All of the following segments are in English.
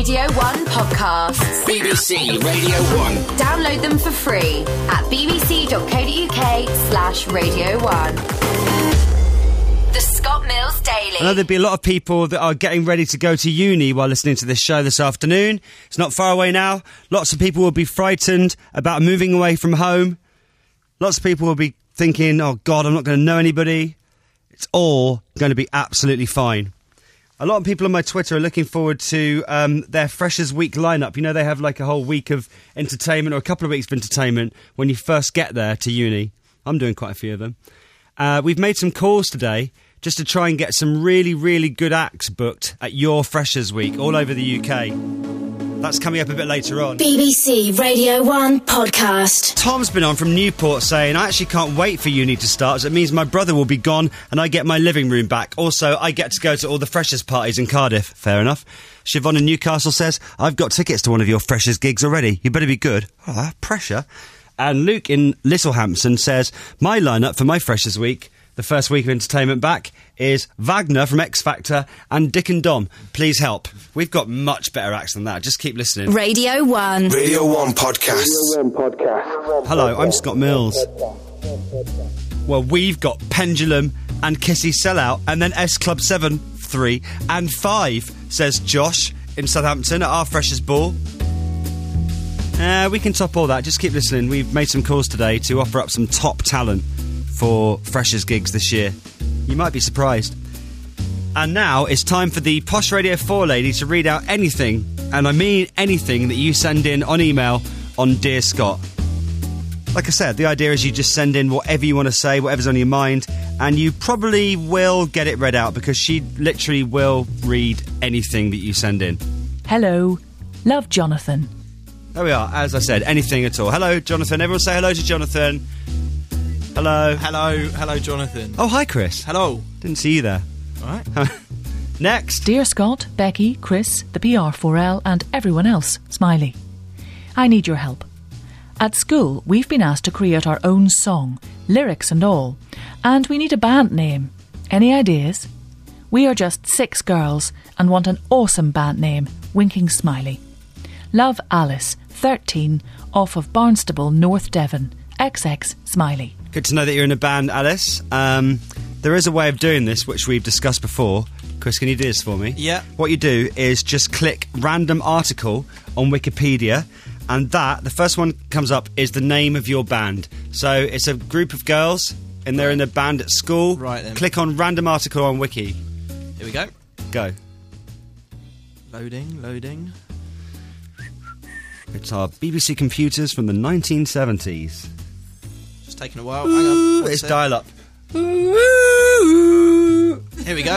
Radio 1 podcasts. BBC Radio 1. Download them for free at bbc.co.uk/Radio 1. The Scott Mills Daily. I know there'd be a lot of people that are getting ready to go to uni while listening to this show this afternoon. It's not far away now. Lots of people will be frightened about moving away from home. Lots of people will be thinking, oh God, I'm not going to know anybody. It's all going to be absolutely fine. A lot of people on my Twitter are looking forward to their Freshers Week lineup. You know, they have like a whole week of entertainment, or a couple of weeks of entertainment when you first get there to uni. I'm doing quite a few of them. We've made some calls today just to try and get some really, really good acts booked at your Freshers Week all over the UK. That's coming up a bit later on. BBC Radio 1 podcast. Tom's been on from Newport saying, I actually can't wait for uni to start, as it means my brother will be gone and I get my living room back. Also, I get to go to all the Freshers parties in Cardiff. Fair enough. Siobhan in Newcastle says, I've got tickets to one of your Freshers gigs already. You better be good. Oh, pressure. And Luke in Littlehampton says, my lineup for my Freshers Week, the first week of entertainment back, is Wagner from X Factor and Dick and Dom. Please help. We've got much better acts than that. Just keep listening. Radio 1. Radio 1 podcast. Hello, I'm Scott Mills. Well, we've got Pendulum and Kissy Sellout, and then S Club 7, 3 and 5, says Josh in Southampton at our Freshers Ball. We can top all that. Just keep listening. We've made some calls today to offer up some top talent for Freshers gigs this year. You might be surprised. And now it's time for the Posh Radio 4 lady to read out anything, and I mean anything, that you send in on email on Dear Scott. Like I said, the idea is you just send in whatever you want to say, whatever's on your mind, and you probably will get it read out, because she literally will read anything that you send in. Hello. Love, Jonathan. There we are. As I said, anything at all. Hello, Jonathan. Everyone say hello to Jonathan. Hello. Hello, Jonathan. Oh, hi, Chris. Hello. Didn't see you there. All right. Next. Dear Scott, Becky, Chris, the PR4L and everyone else, Smiley. I need your help. At school, we've been asked to create our own song, lyrics and all, and we need a band name. Any ideas? We are just 6 girls and want an awesome band name, winking smiley. Love, Alice, 13, off of Barnstable, North Devon, XX Smiley. Good to know that you're in a band, Alice. There is a way of doing this, which we've discussed before. Chris, can you do this for me? Yeah. What you do is just click random article on Wikipedia, and the first one comes up is the name of your band. So it's a group of girls, and they're in a band at school. Right then. Click on random article on Wiki. Here we go. Go. Loading. It's our BBC computers from the 1970s. Just taking a while. Hang on. It's dial-up. Here we go.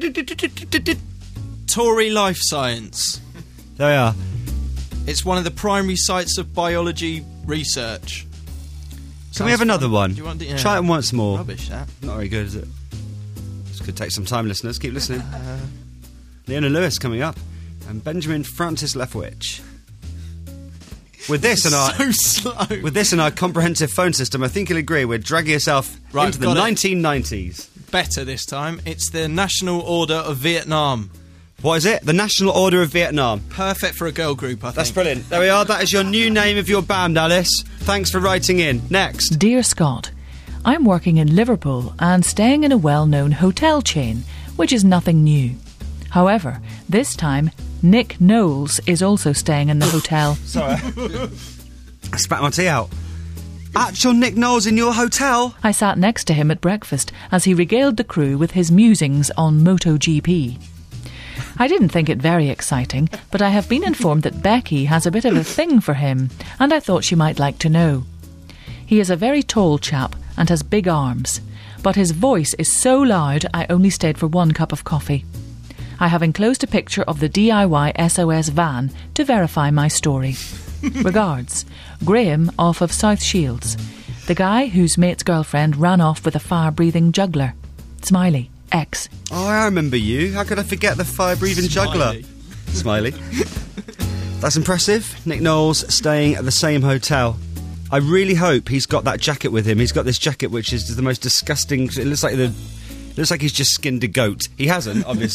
Tory Life Science. There we are. It's one of the primary sites of biology research. Can we have another one? Do you want to, yeah. Try it once more. Rubbish, that. Not very good, is it? This could take some time, listeners. Keep listening. Leona Lewis coming up. And Benjamin Francis Leftwich. With this and our so slow. With this and our comprehensive phone system, I think you'll agree we're dragging yourself into the 1990s. Better this time. It's the National Order of Vietnam. What is it? The National Order of Vietnam. Perfect for a girl group, I think. That's brilliant. There we are. That is your new name of your band, Alice. Thanks for writing in. Next. Dear Scott, I'm working in Liverpool and staying in a well-known hotel chain, which is nothing new. However, this time, Nick Knowles is also staying in the hotel. Sorry. I spat my tea out. Actual Nick Knowles in your hotel? I sat next to him at breakfast as he regaled the crew with his musings on MotoGP. I didn't think it very exciting, but I have been informed that Becky has a bit of a thing for him, and I thought she might like to know. He is a very tall chap and has big arms, but his voice is so loud I only stayed for 1 cup of coffee. I have enclosed a picture of the DIY SOS van to verify my story. Regards, Graham off of South Shields, the guy whose mate's girlfriend ran off with a fire-breathing juggler. Smiley, X. Oh, I remember you. How could I forget the fire-breathing juggler? Smiley. That's impressive. Nick Knowles staying at the same hotel. I really hope he's got that jacket with him. He's got this jacket which is the most disgusting... It looks like he's just skinned a goat. He hasn't, obviously,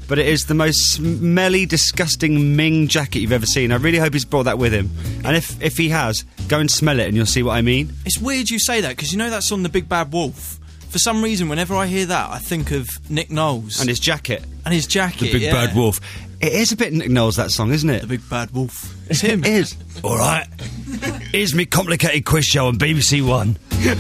but it is the most smelly, disgusting Ming jacket you've ever seen. I really hope he's brought that with him. And if he has, go and smell it and you'll see what I mean. It's weird you say that, because you know that song The Big Bad Wolf? For some reason, whenever I hear that, I think of Nick Knowles. And his jacket. And his jacket, The Big Bad Wolf. It is a bit Nick Knowles, that song, isn't it? The Big Bad Wolf. It's him. It is. All right. Here's me complicated quiz show on BBC One.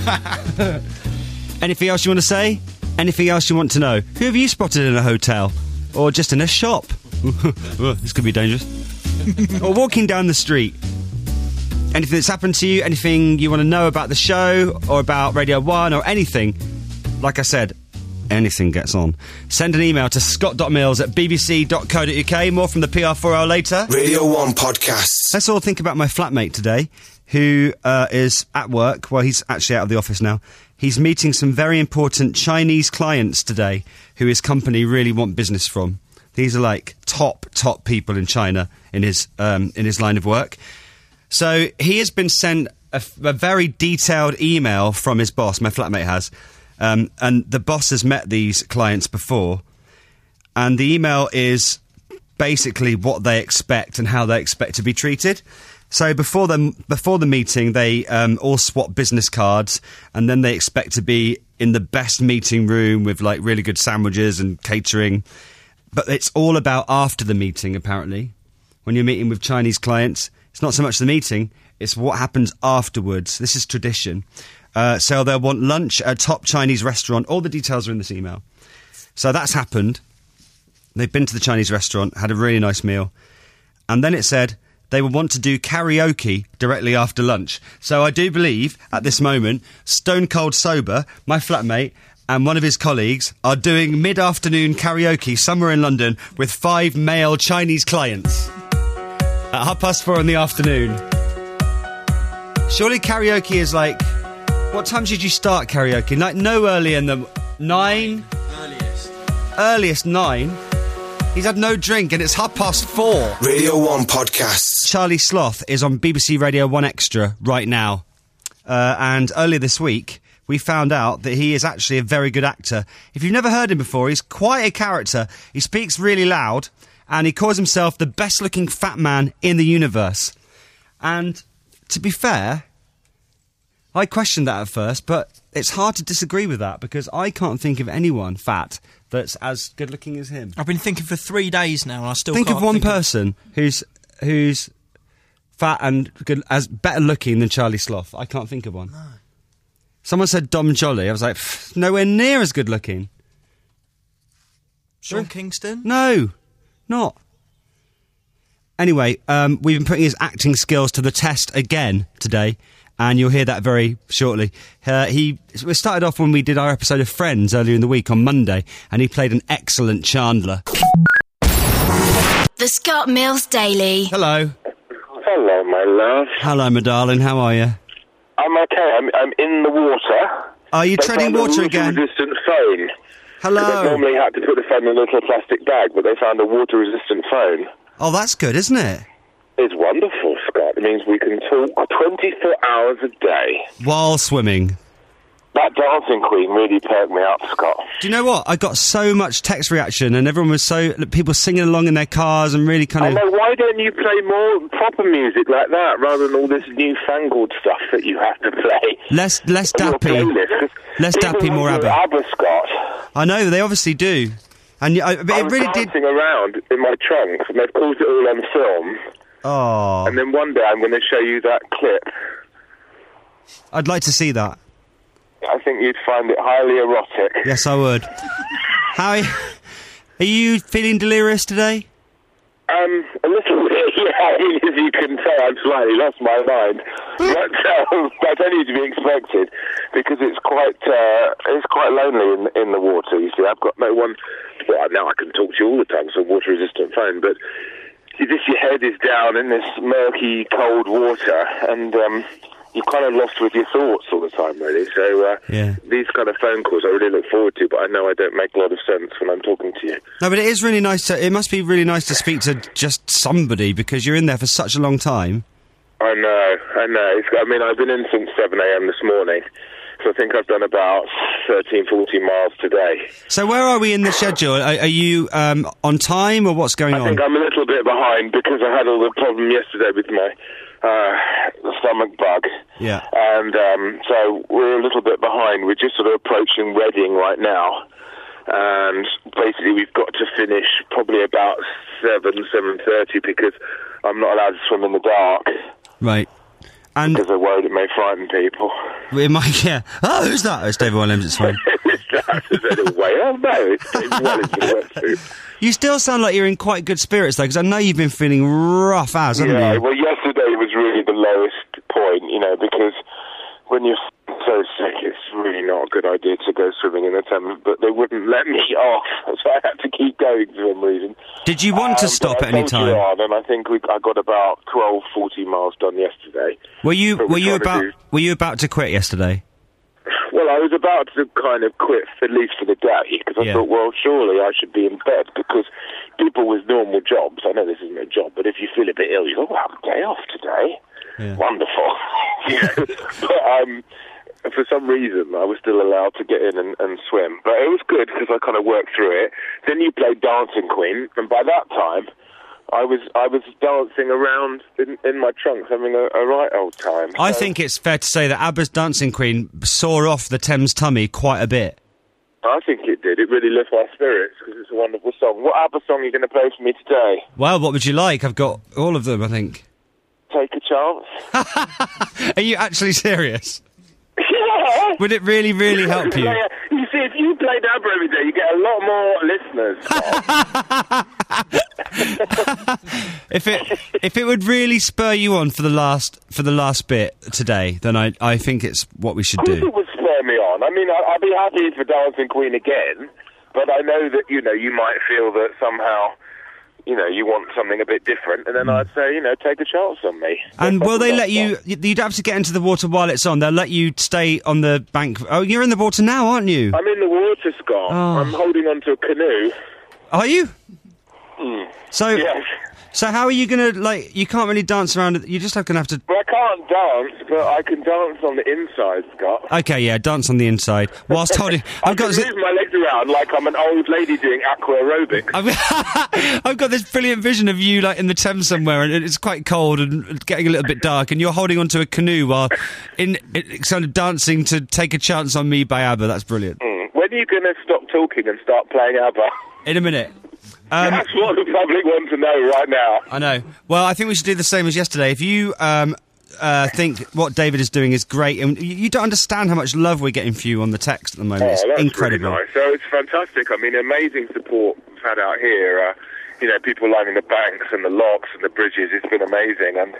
Anything else you want to say? Anything else you want to know? Who have you spotted in a hotel? Or just in a shop? This could be dangerous. Or walking down the street. Anything that's happened to you? Anything you want to know about the show? Or about Radio 1? Or anything? Like I said, anything gets on. Send an email to scott.mills@bbc.co.uk. More from the PR4 hour later. Radio 1 podcasts. Let's all think about my flatmate today, who is at work. Well, he's actually out of the office now. He's meeting some very important Chinese clients today who his company really want business from. These are like top people in China in his line of work. So he has been sent a very detailed email from his boss, my flatmate has, and the boss has met these clients before, and the email is basically what they expect and how they expect to be treated. So before the meeting, they all swap business cards, and then they expect to be in the best meeting room with like really good sandwiches and catering. But it's all about after the meeting, apparently. When you're meeting with Chinese clients, it's not so much the meeting, it's what happens afterwards. This is tradition. So they'll want lunch at a top Chinese restaurant. All the details are in this email. So that's happened. They've been to the Chinese restaurant, had a really nice meal. And then it said they will want to do karaoke directly after lunch. So I do believe, at this moment, stone cold sober, my flatmate and one of his colleagues are doing mid-afternoon karaoke somewhere in London with 5 male Chinese clients at 4:30 in the afternoon. Surely karaoke is like... What time did you start karaoke? Like, no earlier than 9? Earliest 9? He's had no drink and it's 4:30. Radio 1 podcasts. Charlie Sloth is on BBC Radio 1 Extra right now. And earlier this week, we found out that he is actually a very good actor. If you've never heard him before, he's quite a character. He speaks really loud, and he calls himself the best-looking fat man in the universe. And, to be fair, I questioned that at first, but it's hard to disagree with that, because I can't think of anyone fat that's as good-looking as him. I've been thinking for 3 days now, and I still think can't of one person who's fat and good, as better-looking than Charlie Sloth. I can't think of one. No. Someone said Dom Jolly. I was like, nowhere near as good-looking. Sean Kingston? No, not. Anyway, we've been putting his acting skills to the test again today, and you'll hear that very shortly. We started off when we did our episode of Friends earlier in the week on Monday, and he played an excellent Chandler. The Scott Mills Daily. Hello. Hello, my love. Hello, my darling. How are you? I'm okay. I'm in the water. Are you treading water again? Water-resistant phone. Hello. I normally had to put the phone in a little plastic bag, but they found a water-resistant phone. Oh, that's good, isn't it? It's wonderful, Scott. It means we can talk 24 hours a day. While swimming. That dancing queen really perked me up, Scott. Do you know what? I got so much text reaction, and everyone was people singing along in their cars and really kind of... I know, why don't you play more proper music like that, rather than all this newfangled stuff that you have to play? Less dappy. Less dappy, more ABBA. ABBA, Scott. I know, they obviously do. And I was really dancing around in my trunk, and they've caught it all on film. Oh. And then one day I'm going to show you that clip. I'd like to see that. I think you'd find it highly erotic. Yes, I would. Are you feeling delirious today? A little bit, yeah. As you can tell, I've slightly lost my mind. But that's only to be expected, because it's quite lonely in the water, you see. I've got no one... Well, now I can talk to you all the time, so water-resistant phone, but your head is down in this murky, cold water, and... you're kind of lost with your thoughts all the time, really. So these kind of phone calls I really look forward to, but I know I don't make a lot of sense when I'm talking to you. No, but it is really nice it must be really nice to speak to just somebody, because you're in there for such a long time. I know. I've been in since 7 a.m. this morning, So I think I've done about 13, 14 miles today. So where are we in the schedule? Are you on time, or what's going on? I think I'm a little bit behind because I had all the problem yesterday with my stomach bug. Yeah. And so we're a little bit behind. We're just sort of approaching Reading right now. And basically we've got to finish probably about 7:30 because I'm not allowed to swim in the dark. Right. And because they're worried it may frighten people. It might, yeah. Oh, who's that? It's David Williams at swim. Who's that? Is it a whale? No, it's David Williams in a wetsuit. You still sound like you're in quite good spirits, though, because I know you've been feeling rough as, haven't Yeah, you? well, yesterday was really the lowest point, because when you're so sick, it's really not a good idea to go swimming in the Thames, but they wouldn't let me off, so I had to keep going for some reason. Did you want to stop at any time? And I think I got about 12, 14 miles done yesterday. Were you about to quit yesterday? Well, I was about to kind of quit, at least for the day, because I thought, well, surely I should be in bed, because people with normal jobs, I know this isn't a job, but if you feel a bit ill, you go, well, I have a day off today. Yeah. Wonderful. But for some reason, I was still allowed to get in and swim. But it was good, because I kind of worked through it. Then you played Dancing Queen, and by that time, I was dancing around in my trunks, having a right old time. I think it's fair to say that ABBA's Dancing Queen saw off the Thames tummy quite a bit. I think it did. It really lifted my spirits, because it's a wonderful song. What ABBA song are you going to play for me today? Well, what would you like? I've got all of them, I think. Take a Chance. Are you actually serious? Yeah. Would it really, really help you? Yeah. You see, if you played ABBA every day, you get a lot more listeners. If it would really spur you on for the last bit today, then I think it's what we should do. It would spur me on. I mean, I'd be happy for Dancing Queen again, but I know that you might feel that somehow you want something a bit different, and then I'd say, take a chance on me. And will they let you... You'd have to get into the water while it's on. They'll let you stay on the bank... Oh, you're in the water now, aren't you? I'm in the water, Scott. Oh. I'm holding onto a canoe. Are you? Yes. So how are you going to, you can't really dance around... You're just going to have to... Well, I can't dance, but I can dance on the inside, Scott. Okay, yeah, dance on the inside. Whilst holding... I can move my legs around like I'm an old lady doing aqua aerobics. I've got this brilliant vision of you, in the Thames somewhere, and it's quite cold and getting a little bit dark, and you're holding onto a canoe while kind of dancing to Take a Chance on Me by ABBA. That's brilliant. When are you going to stop talking and start playing ABBA? In a minute. That's what the public want to know right now. I know. Well, I think we should do the same as yesterday. If you think what David is doing is great, and you don't understand how much love we're getting for you on the text at the moment. It's that's incredible. Really nice. So it's fantastic. I mean, amazing support we've had out here. People lining the banks and the locks and the bridges. It's been amazing, and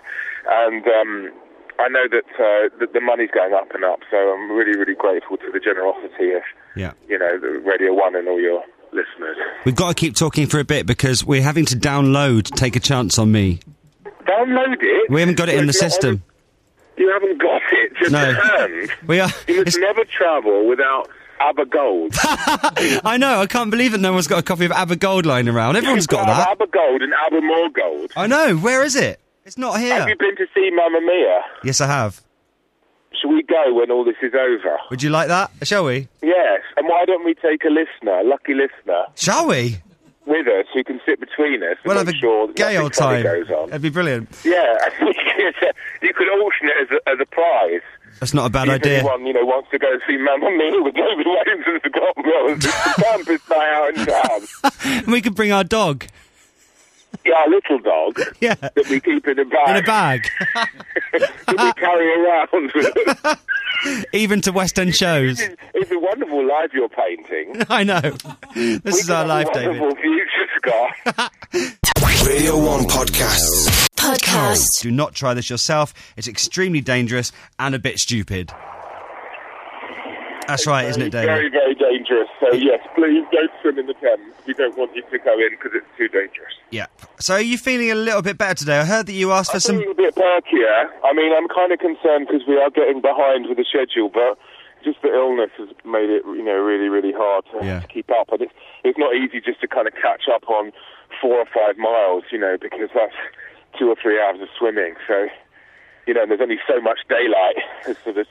I know that the money's going up and up. So I'm really, really grateful to the generosity of the Radio 1 and all your listeners. We've got to keep talking for a bit because we're having to download Take a Chance on Me. Download it? We haven't got it in the system. You haven't got it to hand? You must never travel without ABBA Gold. I know, I can't believe that no one's got a copy of ABBA Gold lying around. Everyone's got that. ABBA Gold and ABBA More Gold. I know, where is it? It's not here. Have you been to see Mamma Mia? Yes, I have. Shall we go when all this is over? Would you like that? Shall we? Yes. And why don't we take a lucky listener? Shall we? With us, who can sit between us. We'll have a gay old time. That'd be brilliant. Yeah. You could auction it as a prize. That's not a bad idea. If anyone, wants to go see Mamma Mia with David Williams and Scott Mills, it's the campus night out in town. And we could bring our dog. Yeah, our little dog. Yeah. That we keep in a bag. In a bag. That we carry around with us. Even to West End shows. It's a wonderful life you're painting. I know. This is our life, David. Wonderful future, Scott. Radio 1 Podcasts. Do not try this yourself. It's extremely dangerous and a bit stupid. That's right, isn't it, David? Very, very dangerous. So, yes, please don't swim in the Thames. We don't want you to go in because it's too dangerous. Yeah. So are you feeling a little bit better today? I heard that you asked for some... I'm feeling a bit perkier. I mean, I'm kind of concerned because we are getting behind with the schedule, but just the illness has made it, really, really hard to keep up. And it's not easy just to kind of catch up on 4 or 5 miles, because that's 2 or 3 hours of swimming. So, there's only so much daylight. So there's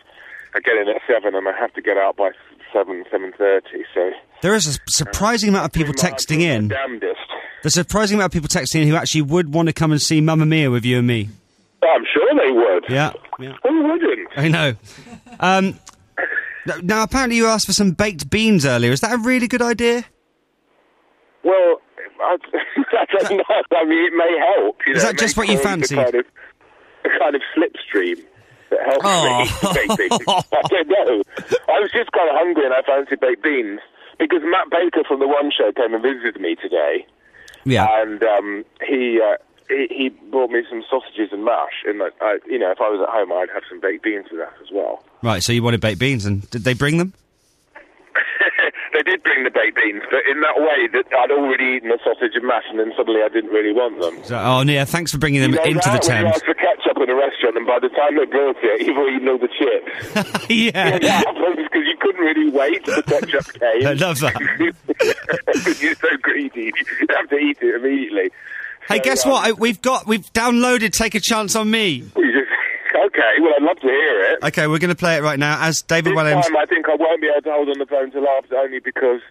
I get in at 7 and I have to get out by 7:30. So There is a surprising amount of people texting in. Damnedest. There's a surprising amount of people texting in who actually would want to come and see Mamma Mia with you and me. I'm sure they would. Yeah. Who wouldn't? I know. Now, apparently you asked for some baked beans earlier. Is that a really good idea? Well, I don't know. I mean, it may help. You Is know, that just what you fancy? A kind of slipstream that helps me baked beans. I don't know. I was just kind of hungry and I fancied baked beans because Matt Baker from The One Show came and visited me today. Yeah. And he brought me some sausages and mash, and if I was at home, I'd have some baked beans with that as well. Right, so you wanted baked beans, and did they bring them? They did bring the baked beans, but in that way that I'd already eaten the sausage and mash, and then suddenly I didn't really want them. So, Nia, thanks for bringing them into the Thames. You asked for ketchup in a restaurant, and by the time they brought it, you've eaten all the chips. Yeah. Because you couldn't really wait till the ketchup came. I love that. Because you're so greedy, you have to eat it immediately. Hey, guess what? We've downloaded Take a Chance on Me. Okay, well, I'd love to hear it. Okay, we're going to play it right now as David Walliams. This time I think I won't be able to hold on the phone till after, only because,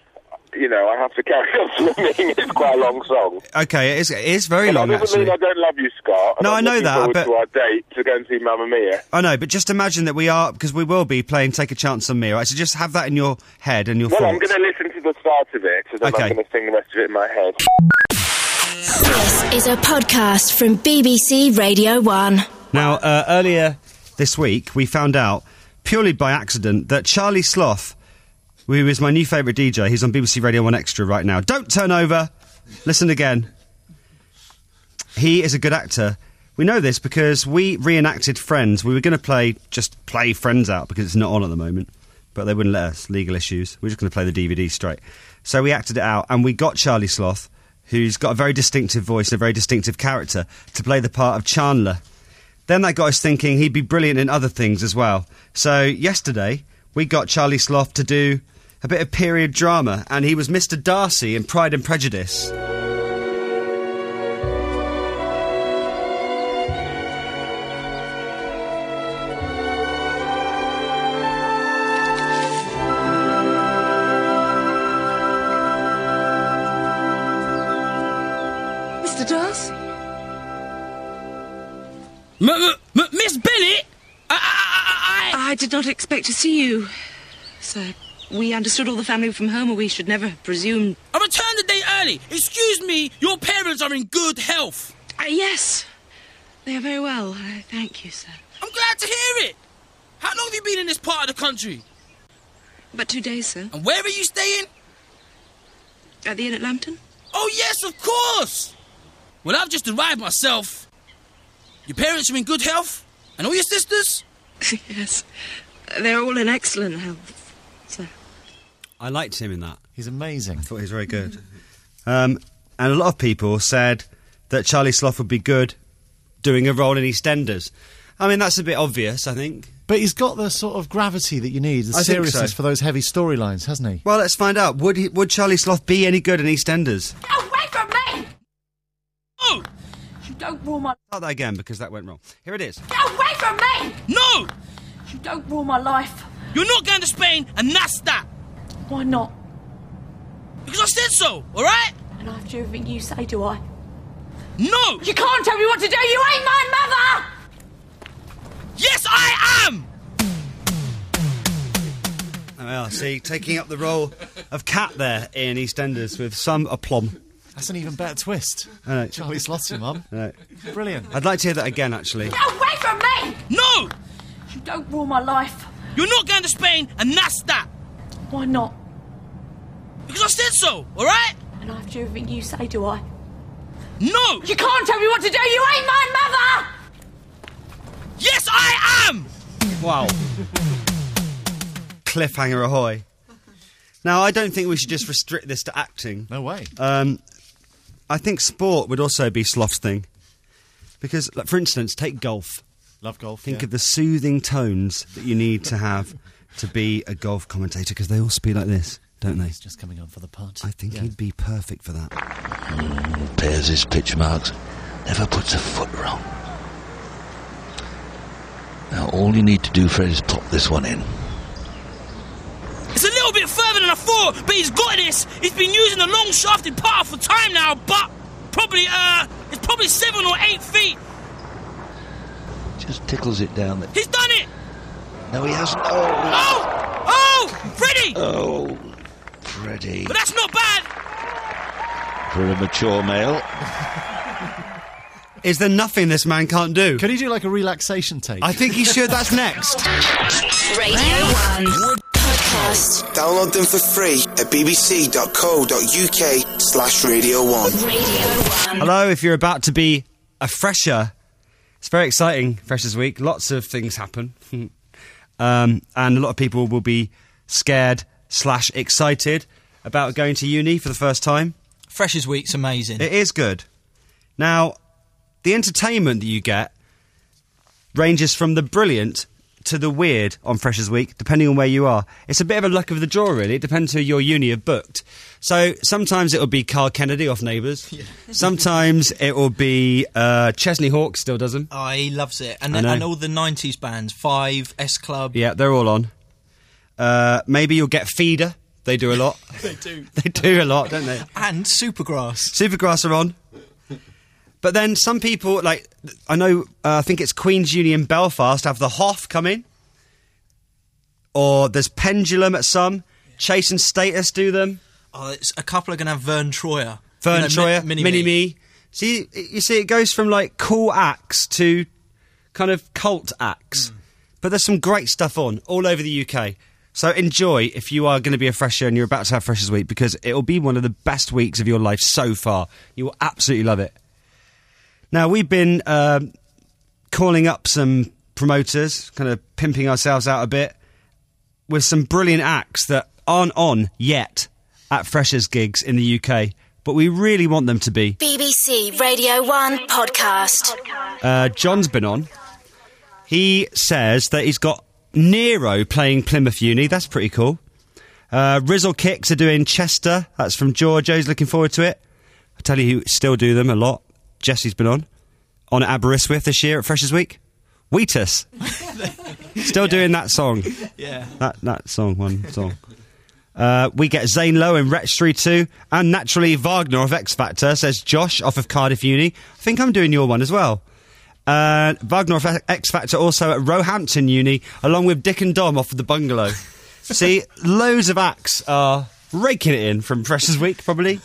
I have to carry on swimming. It's quite a long song. Okay, it is very long, that doesn't actually. mean I don't love you, Scott. No, I know that, but... to our date to go and see Mamma Mia. I know, but just imagine that we are, because we will be playing Take a Chance on Me, right? So just have that in your head and your thoughts. Well, I'm going to listen to the start of it, so then I'm going to sing the rest of it in my head. This is a podcast from BBC Radio 1. Now, earlier this week, we found out, purely by accident, that Charlie Sloth, who is my new favourite DJ, he's on BBC Radio 1 Extra right now. Don't turn over! Listen again. He is a good actor. We know this because we reenacted Friends. We were going to play Friends out because it's not on at the moment, but they wouldn't let us, legal issues. We're just going to play the DVD straight. So we acted it out, and we got Charlie Sloth, who's got a very distinctive voice and a very distinctive character, to play the part of Chandler. Then that got us thinking he'd be brilliant in other things as well. So yesterday, we got Charlie Sloth to do a bit of period drama, and he was Mr. Darcy in Pride and Prejudice. Mr. Darcy? Miss Bennet? I did not expect to see you, sir. We understood all the family were from home, or we should never have presumed... I returned a day early. Excuse me, your parents are in good health. Yes, they are very well. Thank you, sir. I'm glad to hear it. How long have you been in this part of the country? About 2 days, sir. And where are you staying? At the inn at Lambton? Oh, yes, of course. Well, I've just arrived myself. Your parents are in good health? And all your sisters? Yes. They're all in excellent health, sir. I liked him in that. He's amazing. I thought he was very good. And a lot of people said that Charlie Sloth would be good doing a role in EastEnders. I mean, that's a bit obvious, I think. But he's got the sort of gravity that you need, the seriousness for those heavy storylines, hasn't he? Well, let's find out. Would Charlie Sloth be any good in EastEnders? Away from me! Oh! You don't ruin my... Start that again, because that went wrong. Here it is. Get away from me! No! You don't ruin my life. You're not going to Spain, and that's that. Why not? Because I said so, all right? And I have to do everything you say, do I? No! You can't tell me what to do! You ain't my mother! Yes, I am! Well, see, taking up the role of Cat there in EastEnders with some aplomb. That's an even better twist. I know. Charlie Sloth's your mum. Right. Brilliant. I'd like to hear that again, actually. Get away from me! No! You don't ruin my life. You're not going to Spain, and that's that. Why not? Because I said so, all right? And I have to do everything you say, do I? No! You can't tell me what to do! You ain't my mother! Yes, I am! Wow. Cliffhanger ahoy. Now, I don't think we should just restrict this to acting. No way. I think sport would also be Sloth's thing. Because, like, for instance, take golf. Love golf, Think of the soothing tones that you need to have to be a golf commentator, because they all speak like this, don't they? He's just coming on for the putt. I think he'd be perfect for that. Pairs his pitch marks. Never puts a foot wrong. Now, all you need to do, Fred, is pop this one in. It's a little bit further than I thought, but he's got this. He's been using the long shafted putter for time now, but it's probably 7 or 8 feet. Just tickles it down there. He's done it! No, he hasn't. Oh, Freddie! Oh, Freddie. But that's not bad. For a mature male. Is there nothing this man can't do? Can he do like a relaxation take? I think he should. That's next. Radio 1 Podcast. Download them for free at bbc.co.uk/Radio 1. Radio 1. Hello, if you're about to be a fresher, it's very exciting, Freshers Week. Lots of things happen. And a lot of people will be scared/excited about going to uni for the first time. Freshers Week's amazing. It is good. Now, the entertainment that you get ranges from the brilliant to the weird on Freshers Week, depending on where you are. It's a bit of a luck of the draw, really. It depends who your uni have booked. So sometimes it'll be Carl Kennedy off Neighbours. Yeah. Sometimes it will be Chesney Hawkes, still does them. Oh, he loves it. And all the 90s bands, Five, S Club. Yeah, they're all on. Maybe you'll get Feeder. They do a lot. They do. They do a lot, don't they? And Supergrass. Supergrass are on. But then some people, like, I know, I think it's Queen's Uni in Belfast, have the Hoff come in. Or there's Pendulum at some. Chase and Status do them. Oh, a couple are going to have Vern Troyer. Troyer, Mini-Me. See, you see, it goes from, like, cool acts to kind of cult acts. But there's some great stuff on all over the UK. So enjoy if you are going to be a fresher and you're about to have Freshers Week, because it will be one of the best weeks of your life so far. You will absolutely love it. Now, we've been calling up some promoters, kind of pimping ourselves out a bit, with some brilliant acts that aren't on yet at Freshers gigs in the UK, but we really want them to be. BBC Radio 1 Podcast. John's been on. He says that he's got Nero playing Plymouth Uni. That's pretty cool. Rizzle Kicks are doing Chester. That's from Giorgio's. Looking forward to it. I tell you who still do them a lot. Jesse's been on at Aberystwyth this year at Freshers Week. Wheatus. Still doing that song. Yeah. That song, one song. We get Zane Lowe in Wretch 3-2, and naturally Wagner of X Factor, says Josh off of Cardiff Uni. I think I'm doing your one as well. Wagner of X Factor also at Roehampton Uni, along with Dick and Dom off of The Bungalow. See, loads of acts are raking it in from Freshers Week, probably.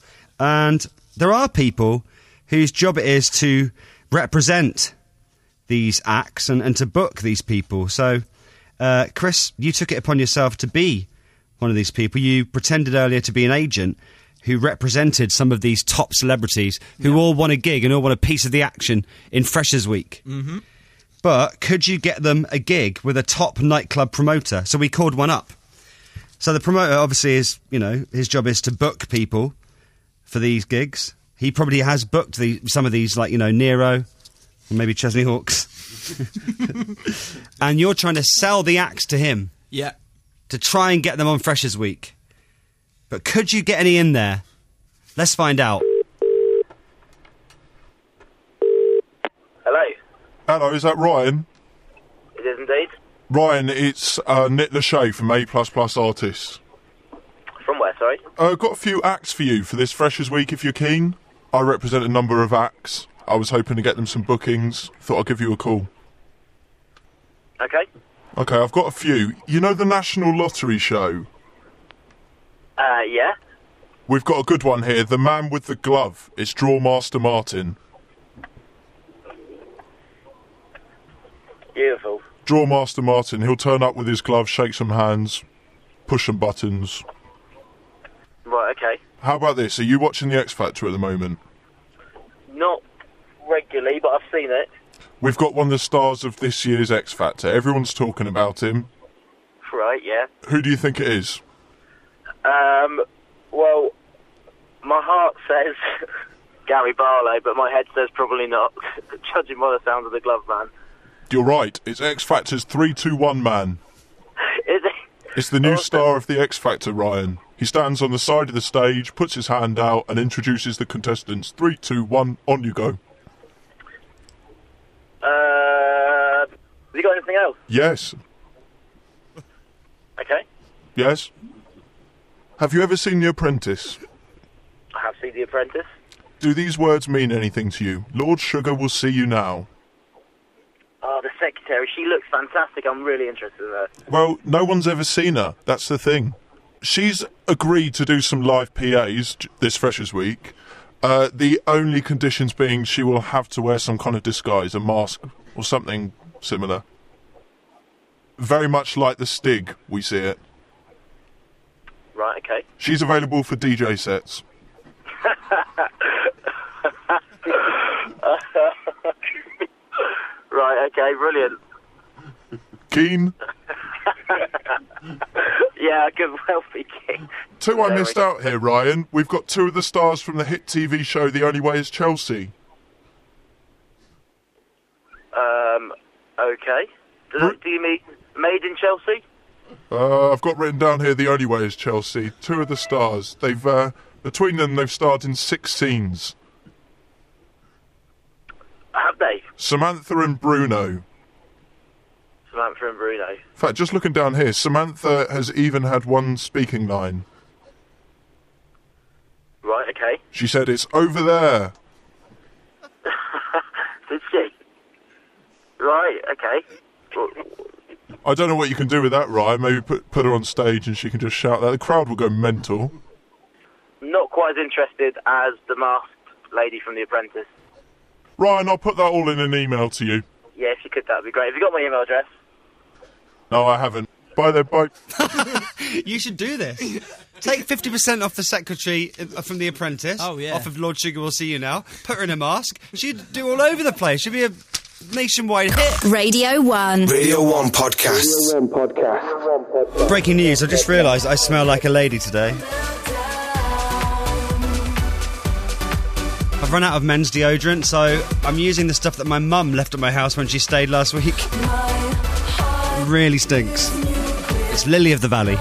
And there are people whose job it is to represent these acts and to book these people. So, Chris, you took it upon yourself to be one of these people. You pretended earlier to be an agent who represented some of these top celebrities who all want a gig and all want a piece of the action in Freshers Week. Mm-hmm. But could you get them a gig with a top nightclub promoter? So we called one up. So the promoter obviously is, his job is to book people for these gigs. He probably has booked some of these, like, Nero, or maybe Chesney Hawks. And you're trying to sell the acts to him. Yeah. To try and get them on Freshers Week. But could you get any in there? Let's find out. Hello. Hello, is that Ryan? It is indeed. Ryan, it's Nick Lachey from A++ Artists. From where, sorry? Got a few acts for you for this Freshers Week if you're keen. I represent a number of acts. I was hoping to get them some bookings. Thought I'd give you a call. Okay. Okay, I've got a few. You know the National Lottery show? Yeah. We've got a good one here. The Man with the Glove. It's Drawmaster Martin. Beautiful. Drawmaster Martin. He'll turn up with his glove, shake some hands, push some buttons. Right, okay. How about this? Are you watching the X Factor at the moment? Not regularly, but I've seen it. We've got one of the stars of this year's X Factor. Everyone's talking about him. Right, yeah. Who do you think it is? Well, my heart says Gary Barlow, but my head says probably not, judging by the sound of the glove man. You're right. It's X Factor's 3-2-1 man. Is it? It's the new star of the X Factor, Ryan. He stands on the side of the stage, puts his hand out, and introduces the contestants. 3, 2, 1, on you go. you got anything else? Yes. Okay. Yes. Have you ever seen The Apprentice? I have seen The Apprentice. Do these words mean anything to you? Lord Sugar will see you now. Oh, the secretary. She looks fantastic. I'm really interested in her. Well, no one's ever seen her. That's the thing. She's agreed to do some live PAs this Freshers Week. The only conditions being she will have to wear some kind of disguise, a mask or something similar. Very much like the Stig, we see it. Right, okay. She's available for DJ sets. Right, okay, brilliant. Keen? Yeah, I could well be keen. Two I missed out here, Ryan. We've got two of the stars from the hit TV show The Only Way is Chelsea. Okay. Do you mean Made in Chelsea? I've got written down here The Only Way is Chelsea. Two of the stars. They've, between them, they've starred in 6 scenes. Have they? Samantha and Bruno. Samantha and Bruno. In fact, just looking down here, Samantha has even had one speaking line. Right, okay. She said, "It's over there." Did she? Right, okay. I don't know what you can do with that, Ryan. Maybe put her on stage and she can just shout that. The crowd will go mental. Not quite as interested as the masked lady from The Apprentice. Ryan, I'll put that all in an email to you. Yeah, if you could, that would be great. Have you got my email address? No, I haven't. Bye there, bye. You should do this. Take 50% off the secretary from The Apprentice. Oh, yeah. Off of Lord Sugar will see you now. Put her in a mask. She'd do all over the place. She'd be a nationwide hit. Radio 1. Radio 1 podcast. Breaking news. I just realised I smell like a lady today. I've run out of men's deodorant, so I'm using the stuff that my mum left at my house when she stayed last week. It really stinks. It's Lily of the Valley.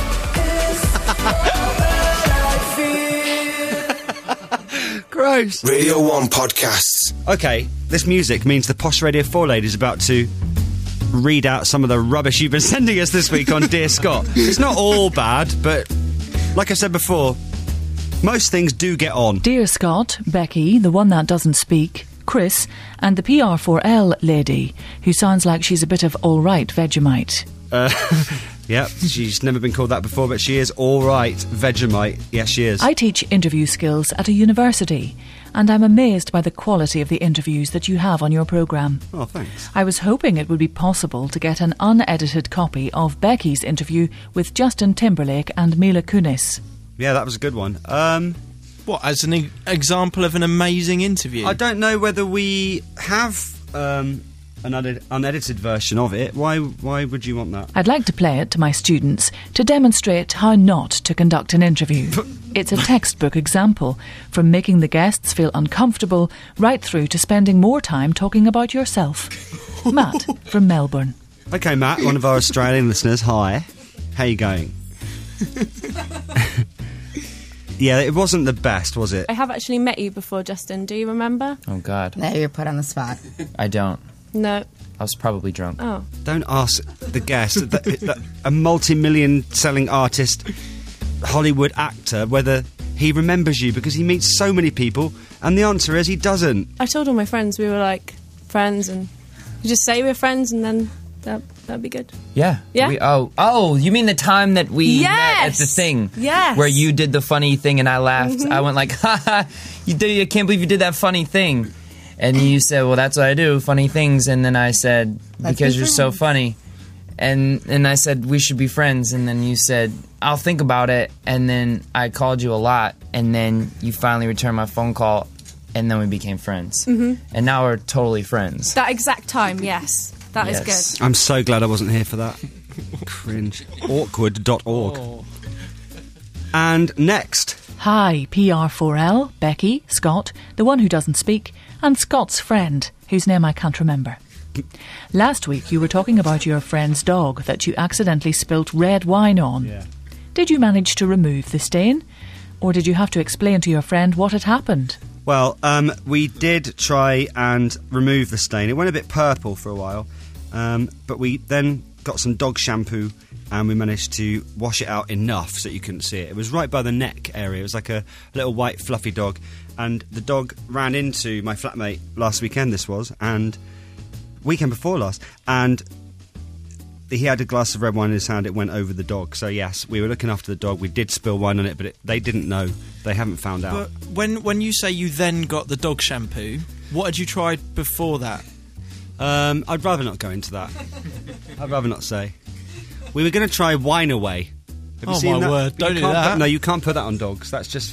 Gross. Radio 1 podcasts. Okay, this music means the Posh Radio 4 lady's about to read out some of the rubbish you've been sending us this week on Dear Scott. It's not all bad, but like I said before, most things do get on. Dear Scott, Becky, the one that doesn't speak, Chris, and the PR4L lady, who sounds like she's a bit of all-right Vegemite. Yep, she's never been called that before, but she is all right Vegemite. Yes, she is. I teach interview skills at a university, and I'm amazed by the quality of the interviews that you have on your programme. Oh, thanks. I was hoping it would be possible to get an unedited copy of Becky's interview with Justin Timberlake and Mila Kunis. Yeah, that was a good one. What, as an example of an amazing interview? I don't know whether we have an unedited version of it. Why would you want that? I'd like to play it to my students to demonstrate how not to conduct an interview. It's a textbook example, from making the guests feel uncomfortable right through to spending more time talking about yourself. Matt from Melbourne. Okay, Matt, one of our Australian listeners. Hi. How you going? Yeah, it wasn't the best, was it? I have actually met you before, Justin. Do you remember? Oh, God. No, you're put on the spot. I don't. No. I was probably drunk. Oh. Don't ask the guest, a multi-million selling artist, Hollywood actor, whether he remembers you, because he meets so many people, and the answer is he doesn't. I told all my friends we were, like, friends, and you just say we're friends, and then that'd be good. Yeah. Yeah? Oh, you mean the time that we met at the Yes! thing? Yes! Where you did the funny thing and I laughed. Mhm. I went like, ha, I can't believe you did that funny thing. And you said, well, that's what I do, funny things. And then I said, because you're so funny. And I said, we should be friends. And then you said, I'll think about it. And then I called you a lot. And then you finally returned my phone call. And then we became friends. Mhm. And now we're totally friends. That exact time, yes. That is Yes. good. I'm so glad I wasn't here for that. Cringe. Awkward.org. Oh. And next. Hi, PR4L, Becky, Scott, the one who doesn't speak, and Scott's friend, whose name I can't remember. Last week you were talking about your friend's dog that you accidentally spilt red wine on. Yeah. Did you manage to remove the stain? Or did you have to explain to your friend what had happened? Well, we did try and remove the stain. It went a bit purple for a while. But we then got some dog shampoo and we managed to wash it out enough so you couldn't see it. It was right by the neck area. It was like a little white fluffy dog, and the dog ran into my flatmate last weekend, this was, and weekend before last, and he had a glass of red wine in his hand. It went over the dog. So yes, we were looking after the dog. We did spill wine on it, but they didn't know. They haven't found out. But when you say you then got the dog shampoo, what had you tried before that? I'd rather not go into that. I'd rather not say. We were going to try Wine Away. Have you seen that? Word! Don't do that. No, you can't put that on dogs. That's just for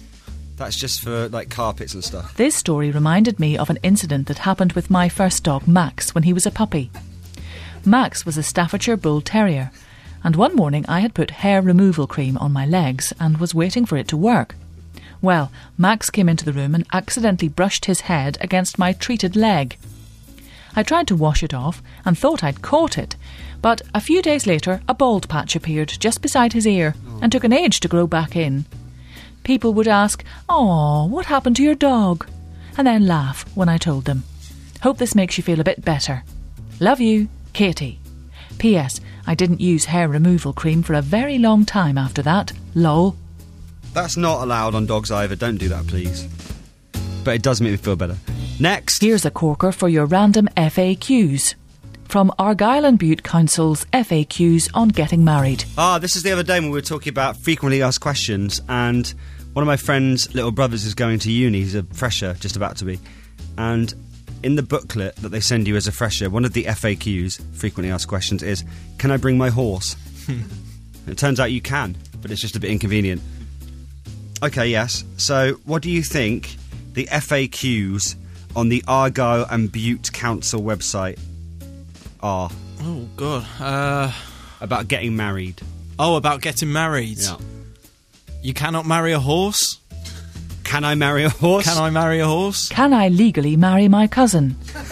carpets and stuff. This story reminded me of an incident that happened with my first dog, Max, when he was a puppy. Max was a Staffordshire Bull Terrier, and one morning I had put hair removal cream on my legs and was waiting for it to work. Well, Max came into the room and accidentally brushed his head against my treated leg. I tried to wash it off and thought I'd caught it, but a few days later a bald patch appeared just beside his ear and took an age to grow back in. People would ask, "Oh, what happened to your dog?" and then laugh when I told them. Hope this makes you feel a bit better. Love you, Katie. P.S. I didn't use hair removal cream for a very long time after that. Lol. That's not allowed on dogs either. Don't do that, please. But it does make me feel better. Next. Here's a corker for your random FAQs. From Argyll and Bute Council's FAQs on getting married. This is the other day when we were talking about frequently asked questions, and one of my friend's little brothers is going to uni. He's a fresher, just about to be. And in the booklet that they send you as a fresher, one of the FAQs, frequently asked questions, is, can I bring my horse? It turns out you can, but it's just a bit inconvenient. Okay, yes. So, what do you think the FAQs on the Argyll and Bute Council website are? Oh, God. About getting married. Oh, about getting married? Yeah. You cannot marry a horse? Can I marry a horse? Can I marry a horse? Can I legally marry my cousin?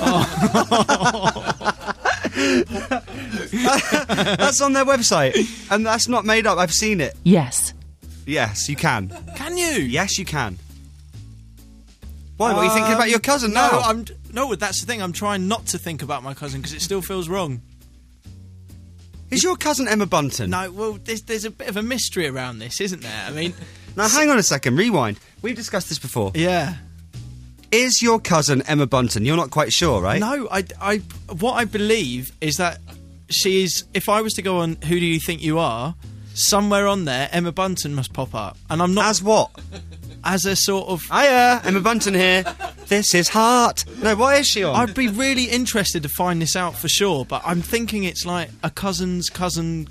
That's on their website, and that's not made up. I've seen it. Yes. Yes, you can. Can you? Yes, you can. Why? What are you thinking about your cousin now? No, that's the thing. I'm trying not to think about my cousin because it still feels wrong. Is your cousin Emma Bunton? No, well, there's a bit of a mystery around this, isn't there? I mean... Now, hang on a second. Rewind. We've discussed this before. Yeah. Is your cousin Emma Bunton? You're not quite sure, right? No, what I believe is that she is... If I was to go on Who Do You Think You Are, somewhere on there, Emma Bunton must pop up. And I'm not... As what? As a sort of... Hiya, Emma Bunton here. This is Heart. No, what is she on? I'd be really interested to find this out for sure, but I'm thinking it's like a cousin's cousin.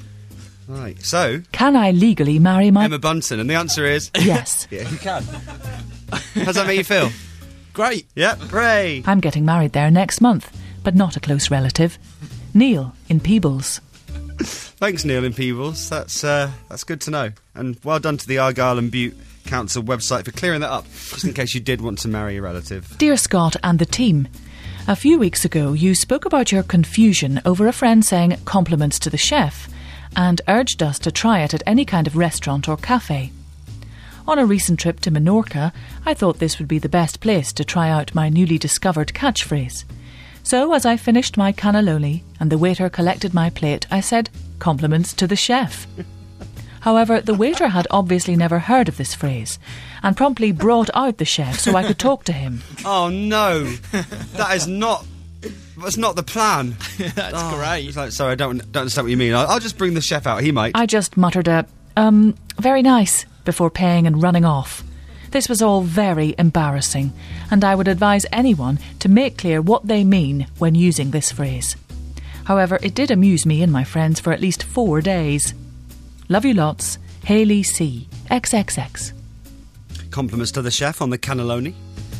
Right, so... Can I legally marry my... Emma Bunton, and the answer is... Yes. Yeah, you can. How does that make you feel? Great. Yep, great. I'm getting married there next month, but not a close relative. Neil in Peebles. Thanks, Neil in Peebles. That's good to know. And well done to the Argyll and Bute Council website for clearing that up, just in case you did want to marry a relative. Dear Scott and the team, a few weeks ago you spoke about your confusion over a friend saying compliments to the chef and urged us to try it at any kind of restaurant or cafe. On a recent trip to Menorca, I thought this would be the best place to try out my newly discovered catchphrase. So as I finished my cannelloni and the waiter collected my plate, I said, compliments to the chef. However, the waiter had obviously never heard of this phrase and promptly brought out the chef so I could talk to him. Oh no, that's not the plan. That's great. It's like, sorry, I don't understand what you mean. I'll just bring the chef out. He might. I just muttered very nice before paying and running off. This was all very embarrassing, and I would advise anyone to make clear what they mean when using this phrase. However, it did amuse me and my friends for at least 4 days. Love you lots, Hayley C. XXX. Compliments to the chef on the cannelloni.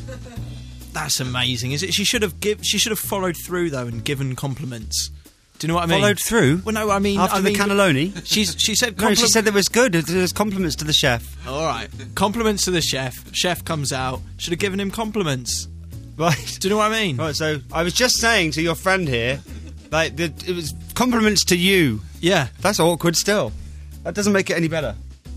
That's amazing, is it? She should have followed through though and given compliments. Do you know what I mean? Followed through? Well, no, I mean after the cannelloni. She said. No, she said it was good. It was compliments to the chef. All right, compliments to the chef. Chef comes out. Should have given him compliments. Right. Do you know what I mean? Right. So I was just saying to your friend here, like it was compliments to you. Yeah. That's awkward. Still, that doesn't make it any better.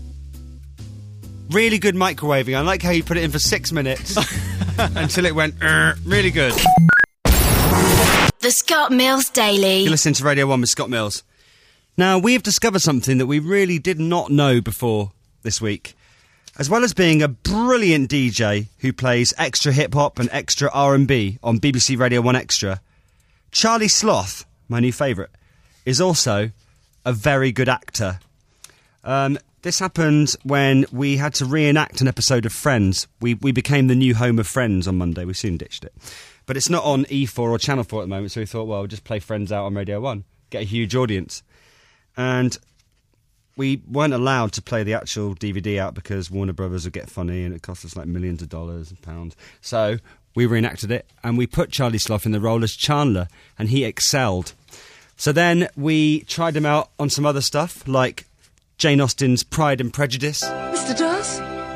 Really good microwaving. I like how you put it in for 6 minutes until it went really good. The Scott Mills Daily. You're listening to Radio 1 with Scott Mills. Now, we have discovered something that we really did not know before this week. As well as being a brilliant DJ who plays extra hip-hop and extra R&B on BBC Radio 1 Extra, Charlie Sloth, my new favourite, is also a very good actor. This happened when we had to reenact an episode of Friends. We became the new home of Friends on Monday. We soon ditched it. But it's not on E4 or Channel 4 at the moment, so we thought, well, we'll just play Friends out on Radio 1, get a huge audience. And we weren't allowed to play the actual DVD out because Warner Brothers would get funny and it cost us like millions of dollars and pounds. So we reenacted it and we put Charlie Sloth in the role as Chandler, and he excelled. So then we tried him out on some other stuff, like Jane Austen's Pride and Prejudice. Mr. Dawes?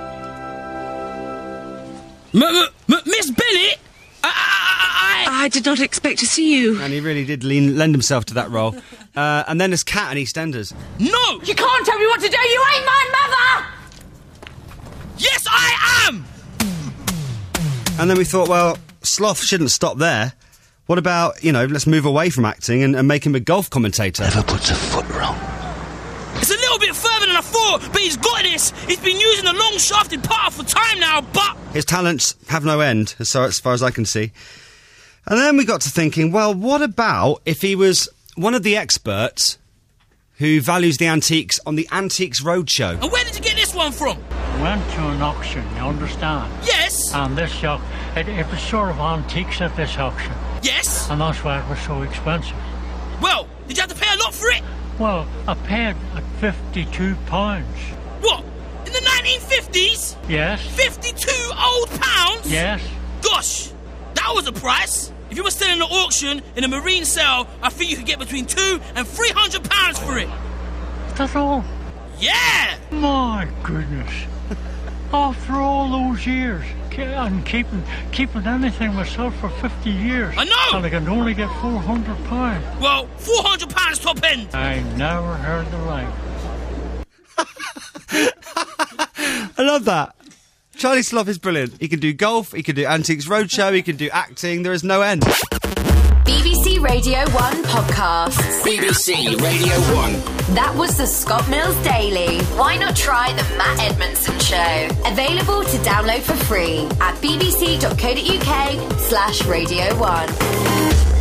Miss Bennett? I did not expect to see you. And he really did lend himself to that role. And then as Cat in EastEnders. No! You can't tell me what to do! You ain't my mother! Yes, I am! And then we thought, well, Sloth shouldn't stop there. What about, let's move away from acting and make him a golf commentator? Never puts a foot wrong. It's a little bit further than I thought, but he's got this. He's been using the long shafted putter for time now, but... His talents have no end, as far as I can see. And then we got to thinking, well, what about if he was one of the experts who values the antiques on the Antiques Roadshow? And where did you get this one from? Went to an auction, you understand? Yes. And this it was sort of antiques at this auction. Yes. And that's why it was so expensive. Well, did you have to pay a lot for it? Well, I paid at £52. What? In the 1950s? Yes. 52 old pounds? Yes. Gosh, that was a price. If you were selling at auction in a marine sale, I think you could get between £200 and £300 for it. That's all? Yeah! My goodness. After all those years, and keeping anything myself for 50 years. I know! And I can only get £400. Well, £400 top end. I never heard the like. I love that. Charlie Sloth is brilliant. He can do golf, he can do Antiques Roadshow, he can do acting. There is no end. BBC Radio 1 podcasts. BBC Radio 1. That was the Scott Mills Daily. Why not try the Matt Edmondson Show? Available to download for free at bbc.co.uk/Radio 1.